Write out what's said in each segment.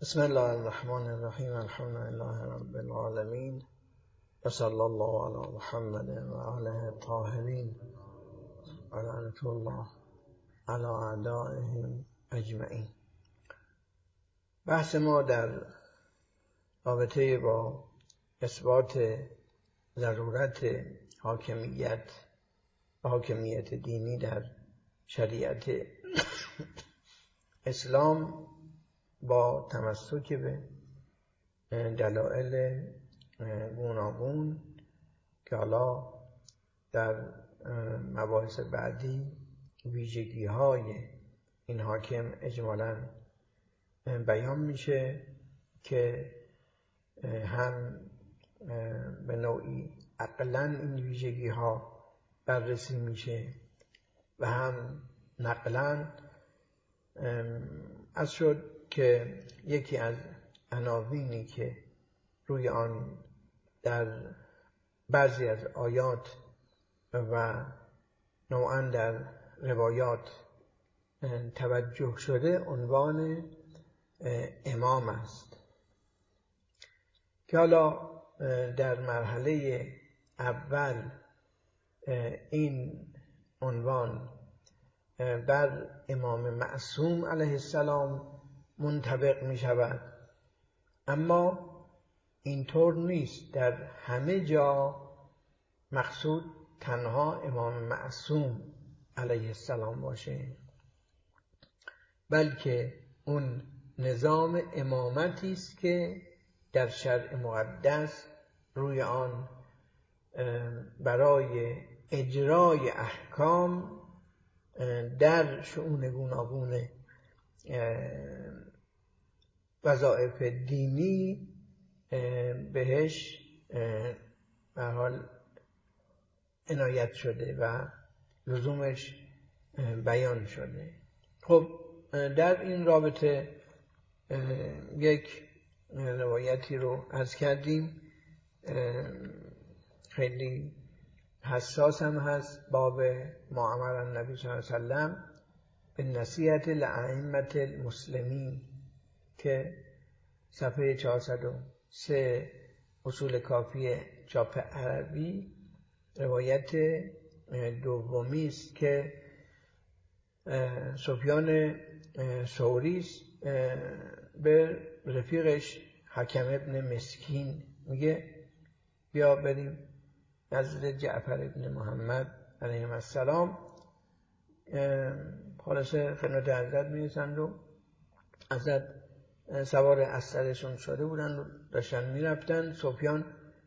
بسم الله الرحمن الرحیم. الحمد لله رب العالمین و صلی الله علی محمد و آله الطاهرین و لعنة الله علی اعدائهم اجمعین. بحث ما در رابطه با اثبات ضرورت حاکمیت دینی در شریعت اسلام با تمسک به دلایل گوناگون که حالا در مباحث بعدی ویژگی‌های این حاکم اجمالاً بیان میشه که هم به نوعی عقلاً این ویژگی‌ها بررسی میشه و هم نقلاً از شد که یکی از عناوینی که روی آن در بعضی از آیات و نوعاً در روایات توجه شده عنوان امام است که حالا در مرحله اول این عنوان بر امام معصوم علیه السلام منطبق می شود، اما اینطور نیست در همه جا مقصود تنها امام معصوم علیه السلام باشه، بلکه اون نظام امامتی است که در شرع مقدس روی آن برای اجرای احکام در شؤون گوناگون وظایف دینی بهش به حال عنایت شده و لزومش بیان شده. خب در این رابطه یک روایتی رو عرض کردیم، خیلی حساس هم هست، باب ما امر النبی صلی الله علیه وسلم به نصیحت لائمة المسلمین که صفحه 403 اصول کافی چاپ عربی روایت دومی است که سفیان ثوری به رفیقش حکم ابن مسکین میگه بیا بریم نزد جعفر ابن محمد علیه السلام. خلاصه خدمت حضرت میرسند و حضرت سوار اسرشون شده بودن و داشتن میرفتن. سفیان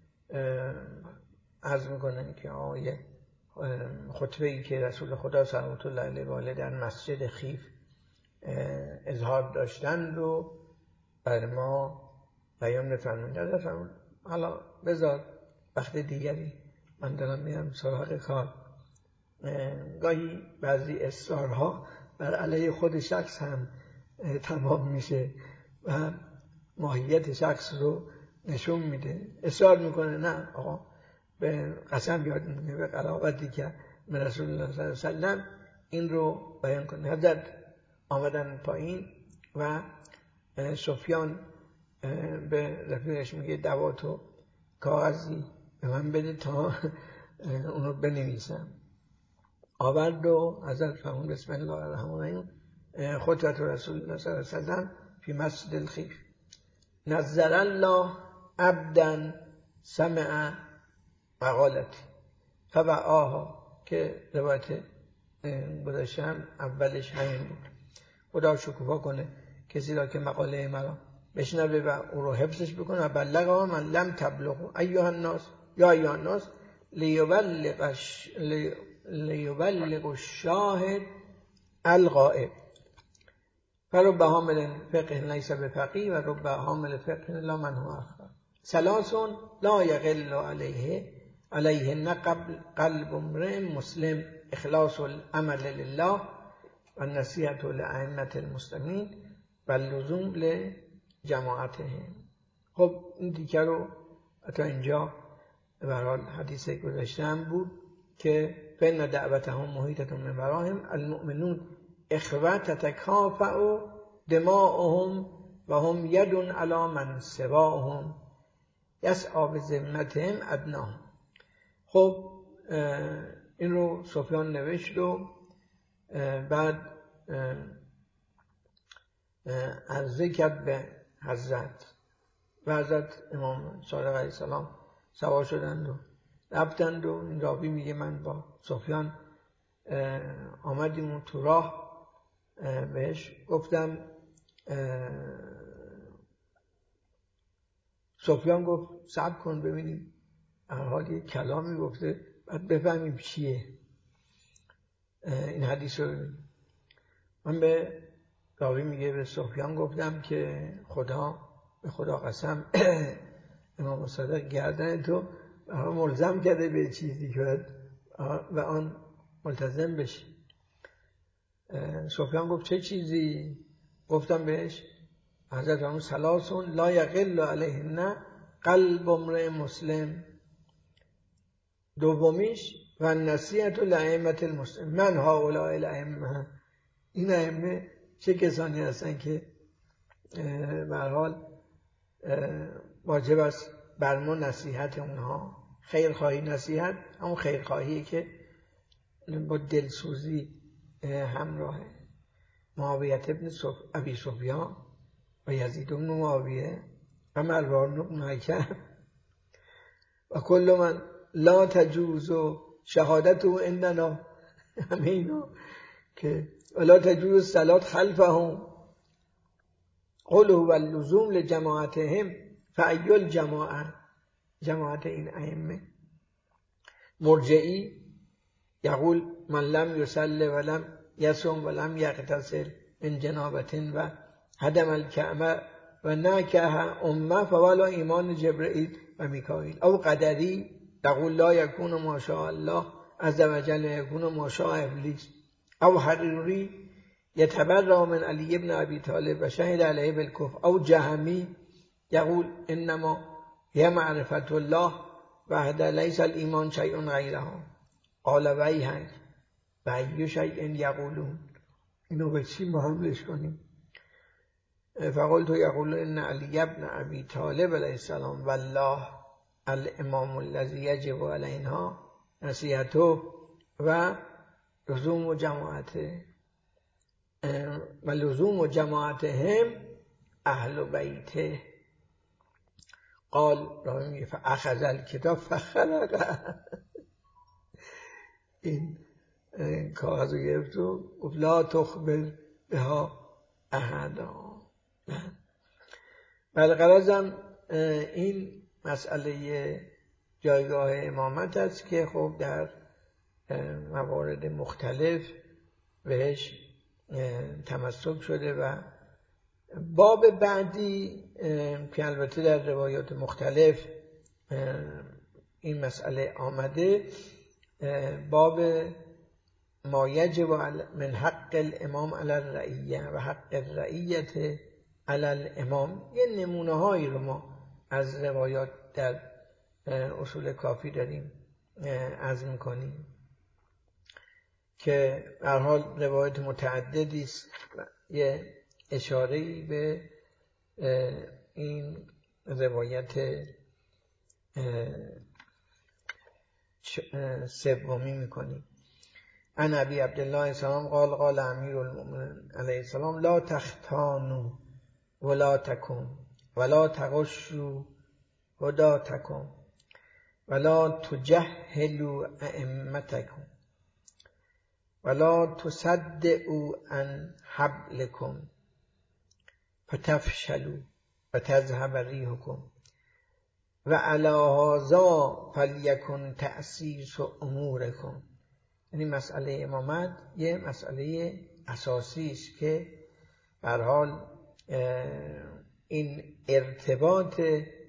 عرض میکنن که آیه خطبه ای که رسول خدا صلوات الله علیه و آله در مسجد خیف اظهار داشتند و بر ما بیان بفرمایید. حالا بذار وقت دیگری، من دارم میرم سراغ کار. گاهی بعضی اصرارها بر علیه خود شخص هم تمام میشه و ماهیت شخص رو نشون میده. اصرار میکنه نه آقا به قسم یاد میکنه به قرابتی که من رسول الله صلی الله علیه وسلم این رو بیان کنه. حضرت آمدن پایین و سفیان به رفیقش میگه دوات و کاغذی به من بده تا اون رو بنویسم. آورد و حضرت فرمود بسم الله الرحمن الرحیم خطبه رسول الله صلی الله علیه وسلم فی مسجد الخیف نظر الله عبدا سمع مقالتی فوعاها، که روایت گذاشتم اولش همین بود. خدا شکوفا کنه کسی را که مقاله مرا بشنوه و او رو حفظش بکنه و بلغها من لم تبلغوا ایها الناس یا ایها الناس لیبلغ الشاهد الغائب فرب حامل فقه لیس بفقیه و رب حامل فقه لا من هو افقه ثلاث لا یغل علیهن قلب امرئ مسلم اخلاص العمل لله و النصیحة لائمة المسلمین و اللزوم لجماعتهم. خب این دیگه رو تا اینجا به هر حال حدیث گذاشتم بود که فإن دعوتهم محیطة من وراهم المؤمنون اخوة تتکافأ دماؤهم و هم یدون علی من سواهم یسعی بذمتهم ادناهم. خب این رو سفیان نوشت و بعد عرضه کرد به حضرت و حضرت امام صادق علیه السلام سوار شدند و رفتند و این راوی میگه من با سفیان آمدیم و تو راه بهش گفتم، سفیان گفت صبر کن ببینیم هر حال یک کلامی گفته بعد بفهمیم چیه این حدیث رو ببینیم. من به راوی میگه به سفیان گفتم که به خدا قسم امام صادق گردن تو ملزم کرده به چیزی که و آن ملتزم بشی. سفیان گفت چه چیزی؟ گفتم بهش حضرت فرمود ثلاثون لا یقل علیهن قلب امرئ مسلم، دومیش و نصیحت لائمه المسلم. من هؤلاء الائمه، این ائمه چه کسانی هستن که به هر حال واجب است بر ما نصیحت اونها. خیرخواهی نصیحت همون خیرخواهی که با دلسوزی همراهه. معاویه ابن ابی سفیان و یزید بن معاویه و مروان بن حکم و کل من لا تجوز شهادته عندنا، همه اینا که ولا تجوز صلات خلفهم قوله و اللزوم لجماعتهم فأی الجماعه، جماعت این ائمه. مرجعی یقول من لم یصلی ولم یصم ولم یغتسل من جنابه و هدم الکعبه و نکح امه فولا ایمان جبرئیل و میکائیل. او قدری یقول لا یکون ما شاء الله عز وجل یکون ما شاء ابلیس. او حریری یتبرأ من علی بن ابی طالب و شهد علیه بالکفر. او جهمی یقول انما هي معرفت الله وحده لیس الایمان شیء غیره. قال ویحک و ای شیء یقولون. اینو به چی محملش کنیم؟ فقلت یقول ان علی بن ابی طالب علیه السلام والله الامام الذي یجب علینا نصیحته و لزوم جماعته و لزوم جماعتهم اهل بیته. قال رامی فاخذ الکتاب فخلق، این کاغذ رو گرفت و گفت لا تخبر بها احدا. بل غرضم این مسئله جایگاه امامت است که خب در موارد مختلف بهش تمسک شده و باب بعدی که البته در روایات مختلف این مسئله آمده، باب ما یجب من حق الامام علی الرعیه و حق الرعیت علی الامام. یه نمونه هایی رو ما از روایات در اصول کافی داریم عرض میکنیم که به هر حال روایت متعددی است. یه اشاره‌ای به این روایت سومی میکنیم. عن ابی عبدالله السلام قال قال امیر المؤمنین علیه السلام لا تختانوا ولا تکن ولا تغشوا هداتکم ولا تجهلوا ائمتکم ولا تصدعوا عن حبلکم فتفشلوا وتذهب ریحکم و علی هذا فلیکن تأسیس امورکم. یعنی مسئله امامت یه مسئله اساسی است که به هر حال این ارتباط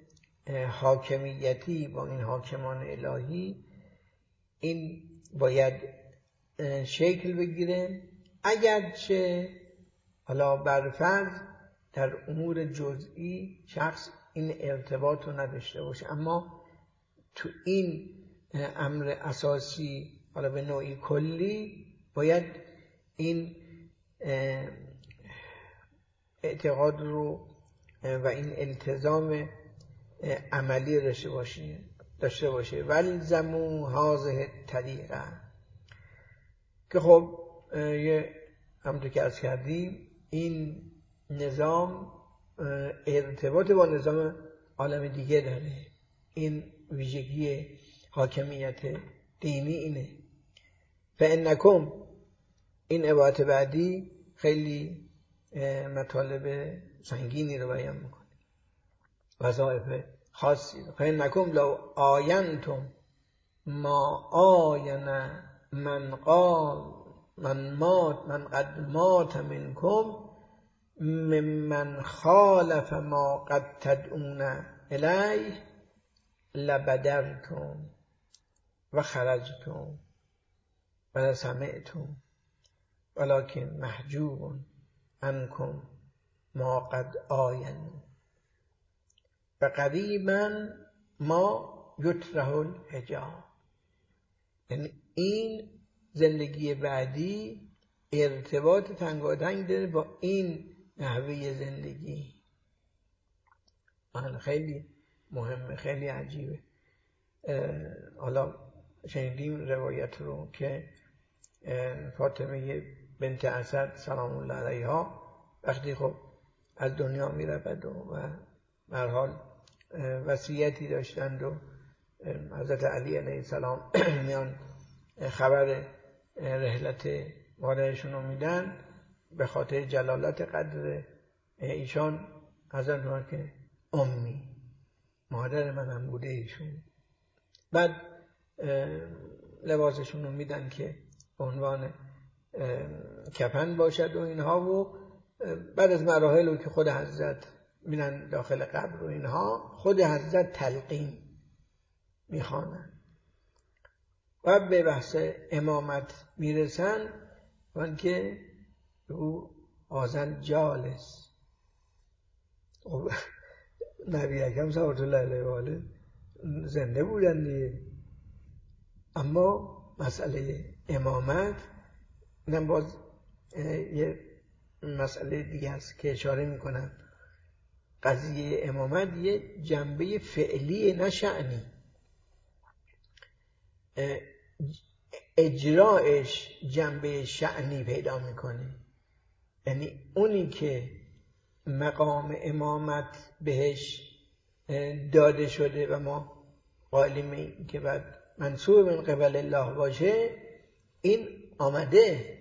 حاکمیتی با این حاکمان الهی این باید شکل بگیره، اگرچه حالا برفرض در امور جزئی شخص این ارتباط رو نداشته باشه، اما تو این امر اساسی حالا به نوعی کلی باید این اعتقاد رو و این التزام عملی داشته باشه. والزمو هذه طریقه، که خب همونطور که عرض کردیم این نظام ارتباط با نظام عالم دیگه داره. این ویژگی حاکمیت دینی اینه. فانکم، این عبارت بعدی خیلی مطالب سنگینی رو بیان میکنه، وظایف خاصی رو. فانکم لو آینتم ما آین من قد مات منکم ممن خالف ما قد تدعون الیه لبدرتم و خرجتم و لسمعتم ولکن محجوب عنکم ما قد آین و قریبا ما یطرح الحجاب. یعنی این زندگی بعدی ارتباط تنگاتنگ داره با این نحوه زندگی. خیلی مهمه، خیلی عجیبه. حالا شنیدیم روایت رو که فاطمه بنت اسد سلام الله علیها وقتی خب از دنیا می رود و به هر حال وصیتی داشتند و حضرت علی علیه السلام میان خبر رحلت مادرشون رو میدن، به خاطر جلالت قدر ایشان حضرت میگن که امی، مادر منم بوده ایشون. بعد لباسشون رو میدن که به عنوان کفن باشد و اینها، و بعد از مراحلی که خود حضرت میرن داخل قبر و اینها، خود حضرت تلقین میخوانن و به بحث امامت میرسن وان که او آزن جالس. نبی اکرم صلی الله علیه و آله زنده بودن دیگه، اما مسئله امامت اینم باز یه مسئله دیگه است که اشاره میکنم. قضیه امامت یه جنبه فعلی نه شأنی، اجراش جنبه شأنی پیدا میکنه. یعنی اونی که مقام امامت بهش داده شده و ما قائلیم که بعد منصوب من قبل الله باشه، این آمده،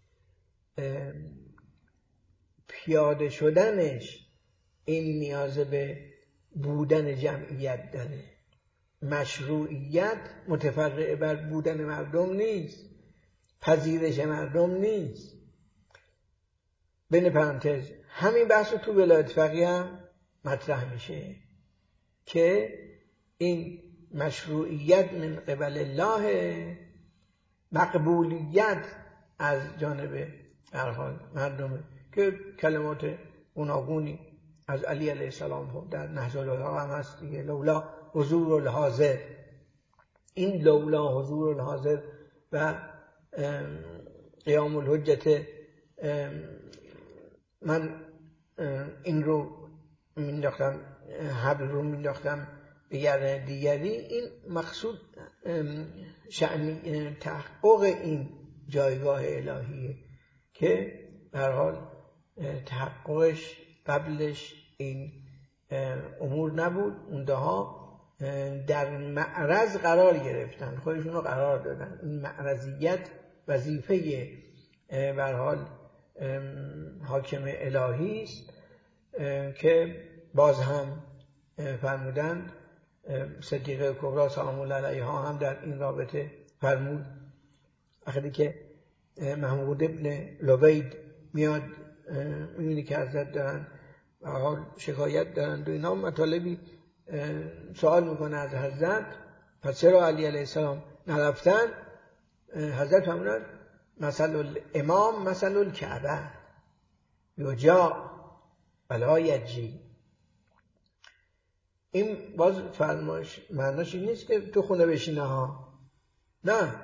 پیاده شدنش این نیاز به بودن جمعیت داره. مشروعیت متفرع بر بودن مردم نیست، پذیرش مردم نیست. بین پرانتز همین بحث تو ولایت فقیه هم مطرح میشه که این مشروعیت من قبل الله، مقبولیت از جانب هر حال مردم، که کلمات گوناگونی از علی علیه السلام در نهج البلاغه هم هست دیگه. لولا حضور الحاضر، این لولا حضور الحاضر و قیام الحجت، من این رو مینداختم، حبل رو مینداختم به گردن دیگری، این مقصود شأن تحقق این جایگاه الهیه که به هر حال تحققش قبلش این امور نبود. اونها در معرض قرار گرفتن، خودشون رو قرار دادن. این معرضیت وظیفه به هر حال حاکم الهی است که باز هم فرمودند صدیقه کبری سلام الله علیها هم در این رابطه فرمود، وقتی که محمود ابن لبید میاد میبینی که حضرت دارن و حال شکایت دارند و اینا مطالبی سوال میکنه از حضرت، پس چرا علی علیه السلام نرفتن؟ حضرت فرمودند مثل الامام مثل الکعبه یجا ولا یجی. این باز فرمایش معناش این نیست که تو خونه بشینه ها، نه،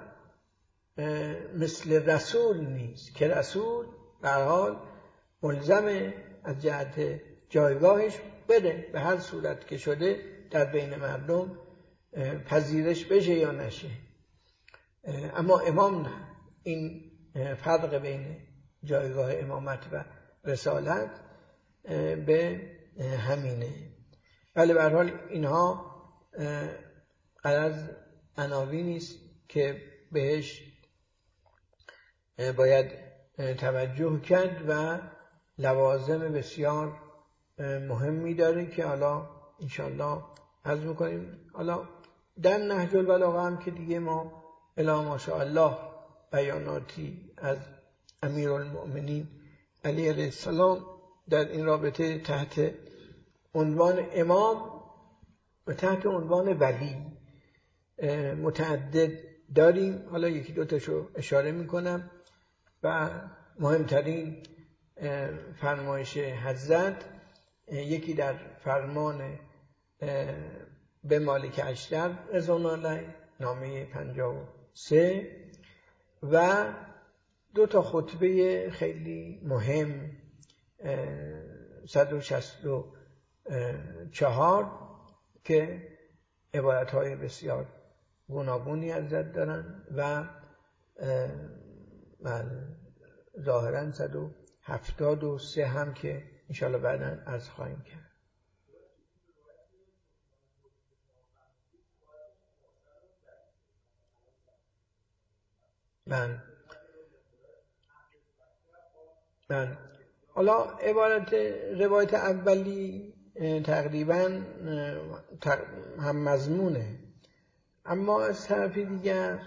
مثل رسول نیست که رسول به هر حال ملزم از جهت جایگاهش بده، به هر صورت که شده در بین مردم پذیرش بشه یا نشه. اما امام نه. این فرق بین جایگاه امامت و رسالت به همینه. ولی به هر حال اینها غرض عناوینی است که بهش باید توجه کرد و لوازم بسیار مهمی داره که حالا انشالله عرض میکنیم. حالا در نهج البلاغه هم که دیگه ما الی ماشاءالله بیاناتی از امیرالمؤمنین علی علیه السلام در این رابطه تحت عنوان امام و تحت عنوان ولی متعدد داریم. حالا یکی دو تاشو اشاره میکنم. و مهمترین فرمایش حضرت یکی در فرمان به مالک اشتر رضوان الله نامه 53 و دو تا خطبه خیلی مهم 164 که عبارت‌های بسیار گوناگونی حضرت دارن و ظاهراً 173 هم که انشاءالله بعداً عرض خواهیم کرد. حالا روایت اولی تقریباً هم مضمونه، اما از طرف دیگر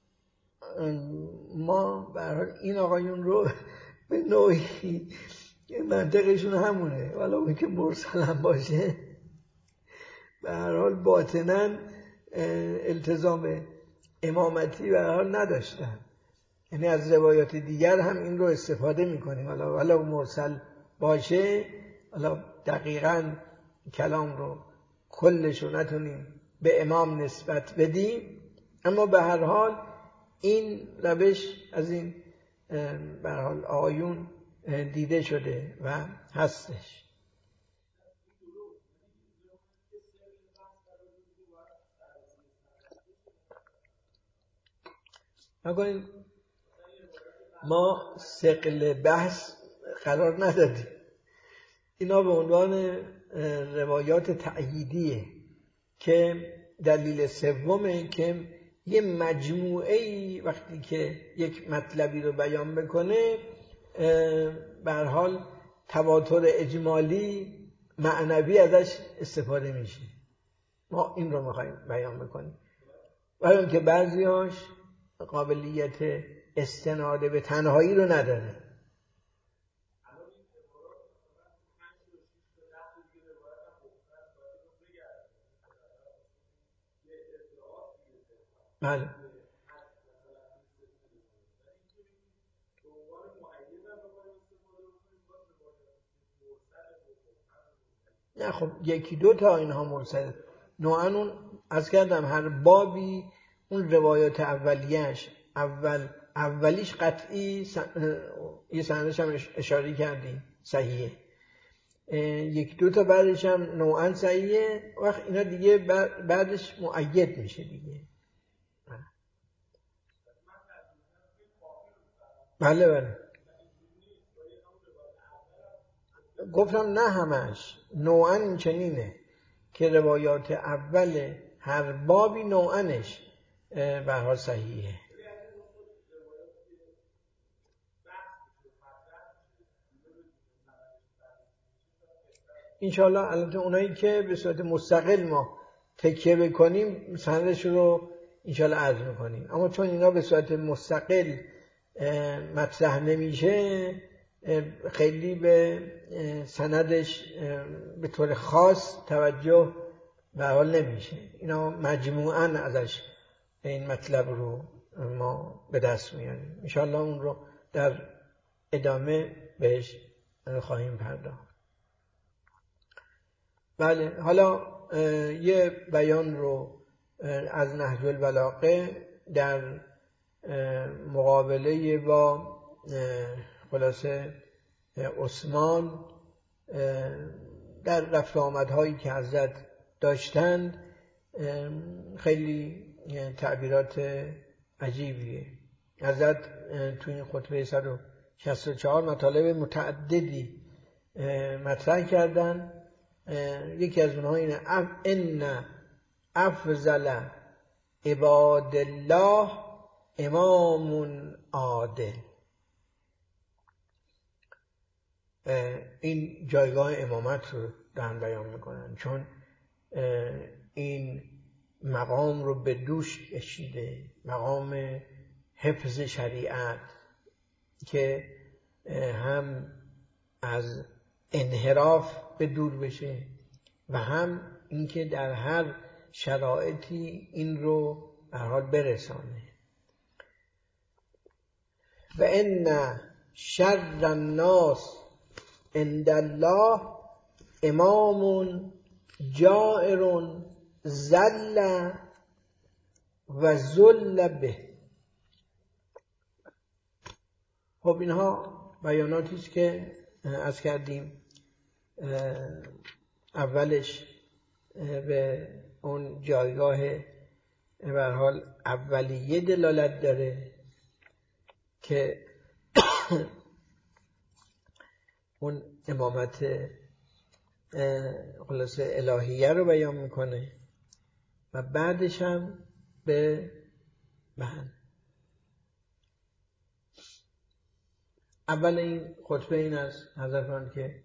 ما به هر حال این آقایون رو به نوعی منطقشون همونه، ولی اون که مرسل هم باشه به هر حال باطناً التزام امامتی به هر حال نداشتن. یعنی از روایات دیگر هم این رو استفاده میکنیم، حالا مرسل باشه، حالا دقیقاً کلام رو کلش رو نتونیم به امام نسبت بدیم، اما به هر حال این روش از این به هر حال آیون دیده شده و هستش. نکنید ما ثقل بحث قرار ندادیم، اینا به عنوان روایات تأییدیه که دلیل سومه که یه مجموعه‌ای وقتی که یک مطلبی رو بیان بکنه به هر حال تواتر اجمالی معنوی ازش استفاده میشه. ما این رو میخوایم بیان بکنیم، ولی اینکه بعضیاش قابلیت استناد به تنهایی رو نداره. بله. نه خب یکی دو تا اینها مرسل نوعاً اون از کردم هر بابی اون روایات اولیش اولیش قطعی یه سندش هم اشاره کردیم صحیحه، یکی دو تا بعدش هم نوعاً صحیحه، وقت اینا دیگه بعدش مؤید میشه دیگه. بله گفتم نه همش، نوعاً این چنینه که روایات اول هر بابی نوعاًش به هر حال صحیحه. انشاءالله البته اونایی که به صورت مستقل ما تکیه بکنیم سندش رو انشاءالله عرض میکنیم، اما چون اینا به صورت مستقل مطرح نمیشه خیلی به سندش به طور خاص توجه به حال نمیشه. اینا مجموعاً ازش این مطلب رو ما به دست میاریم، انشاءالله اون رو در ادامه بهش خواهیم پرداخت. بله حالا یه بیان رو از نهج البلاغه در مقابله با خلاصه عثمان در رفت آمدهایی که حضرت داشتند خیلی تعبیرات عجیبیه. حضرت تو این خطبه 164 مطالب متعددی مطرح کردن. یکی از اونها اینه ان افضل عباد الله امام عادل. این جایگاه امامت رو دارن بیان میکنن، چون این مقام رو به دوش کشیده، مقام حفظ شریعت که هم از انحراف به دور بشه و هم اینکه در هر شرایطی این رو به حال برسانه. و ان شر الناس عند الله امام جائر ذل و ذل به. خب اینها بیاناتی است که عرض کردیم اولش به اون جایگاه به هر حال اولیه دلالت داره که اون امامت خلاصه الهیه رو بیان میکنه و بعدش هم به اول این خطبه این است حضرت که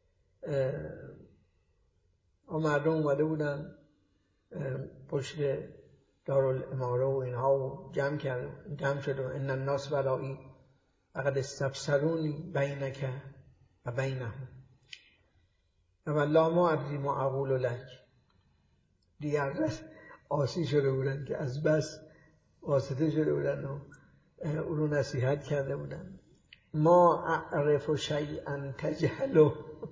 مردم اومده بودن پشت دارالاماره و اینها و جمع شد و ان الناس برائی فقد استفسرونی بینک و بینهم و والله ما ادری ما اقول لک. دیگر آسی شده بودن که از بس واسطه شده بودن و او رو نصیحت کرده بودن. ما اعرف شیئا تجهله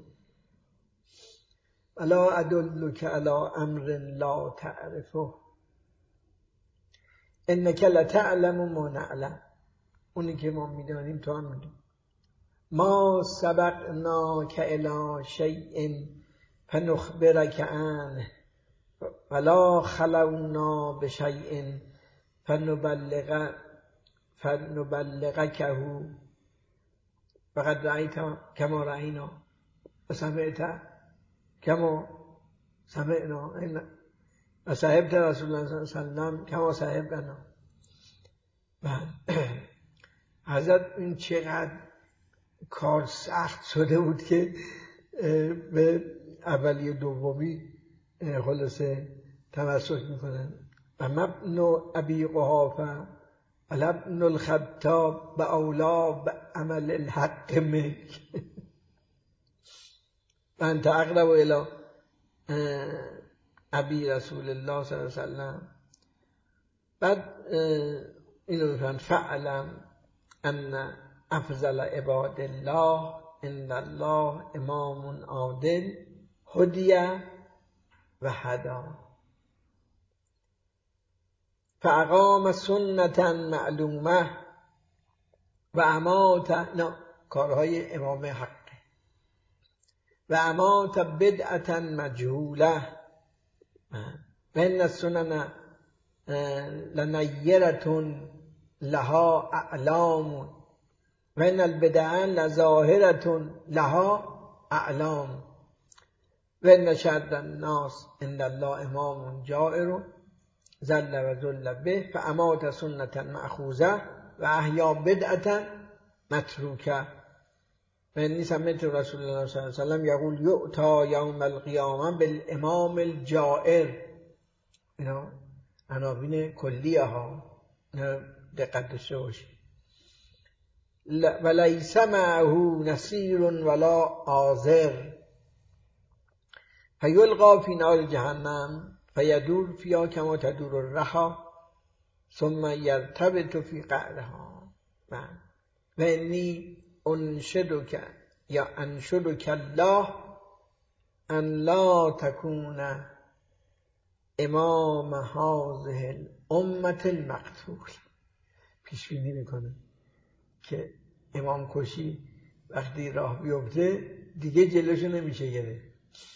ولا ادلک علی امر لا تعرفه انک لتعلم ما نعلم. اونی که ما میدانیم تو هم میدونی. ما سبقناک الی شیء فنخبرک عنه ولا خلونا بشیء فنبلغکه فقد رأیت کما رأینا و سمعت کما سمعنا و صحبت رسول الله صلی الله علیه وسلم کما صحبنا. حضرت این چقدر کار سخت شده بود که به اولی دومی خلاصه تمسک میکنن. و مبن ابی قحافه ابن الخطاب به اولا به عمل الحق منک و انت اقرب الی ابی رسول الله صلی الله علیه وسلم. بعد اینو میفهمن فعلم ان افضل عباد الله ان الله امام عادل هدیه و هدا فاقام سنتا معلومه و امات کارهای امام حق و امات بدعتا مجهوله و ان السنن لنیرة لها اعلام و ان البدع لظاهرة لها اعلام و ان شر الناس عند الله امام جائر ذل و ذل به فامات سنة مأخوذة و احیا بدعة متروکه و انی سمعت رسول الله صلی الله علیه وسلم یقول یؤتی یوم القیامه بالامام الجائر. اینا عناوین کلیه ها، دقت داشته باشید. و لیس معه نصیر ولا عاذر فیلقی فی نار جهنم فیدور فیها کما تدور الرحا ثم یرتبط فی قعرها. و انی انشدک یا انشدک الله ان لا تکون امام هذه الامه المقتول. پیش بینی میکنه که امام کشی وقتی راه بیفته دیگه جلوشو نمیشه گرفت.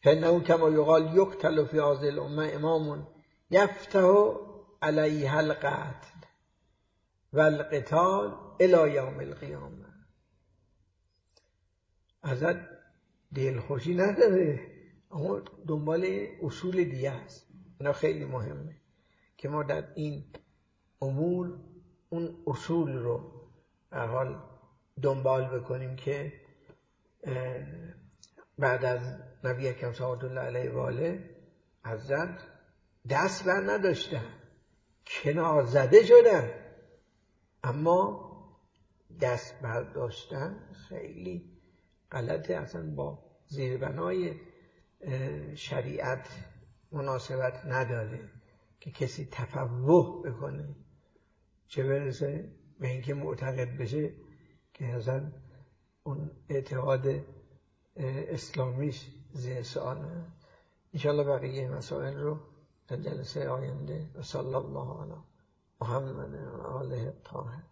فانه کما یقال یقتل فی هذه الامه امام یفتح علیها القتل والقتال الی یوم القیامه. ازت دلخوشی نداره، اما دنبال اصول دیگه است. اینا خیلی مهمه که ما در این امور اون اصول رو به حال دنبال بکنیم که بعد از نبی اکرم صلی الله علیه و آله حضرت دست بر نداشتن، کنار زده شدن، اما دست برداشتن خیلی غلطه، اصلا با زیربنای شریعت مناسبت نداره که کسی تفوه بکنه، چه برسه به اینکه معتقد بشه که اصلا اون اعتقاد اسلامیش زیر سؤاله. انشاءالله بقیه مسائل رو در جلسه آینده. و صلی الله علی محمد و آله الطاهرین.